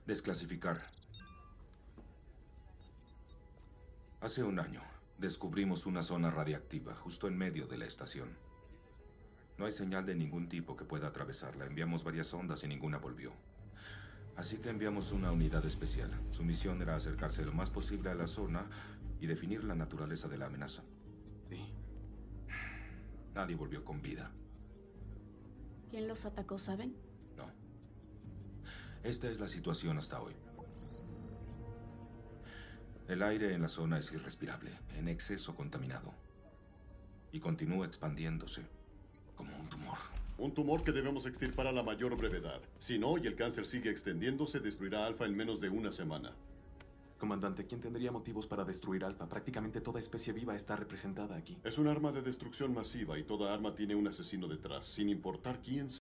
Desclasificar. Hace un año, descubrimos una zona radiactiva justo en medio de la estación. No hay señal de ningún tipo que pueda atravesarla. Enviamos varias sondas y ninguna volvió. Así que enviamos una unidad especial. Su misión era acercarse lo más posible a la zona y definir la naturaleza de la amenaza. Sí. Nadie volvió con vida. ¿Quién los atacó, saben? No. Esta es la situación hasta hoy. El aire en la zona es irrespirable, en exceso contaminado. Y continúa expandiéndose como un tumor. Un tumor que debemos extirpar a la mayor brevedad. Si no, y el cáncer sigue extendiéndose, destruirá Alpha en menos de una semana. Comandante, ¿quién tendría motivos para destruir Alpha? Prácticamente toda especie viva está representada aquí. Es un arma de destrucción masiva y toda arma tiene un asesino detrás, sin importar quién sea.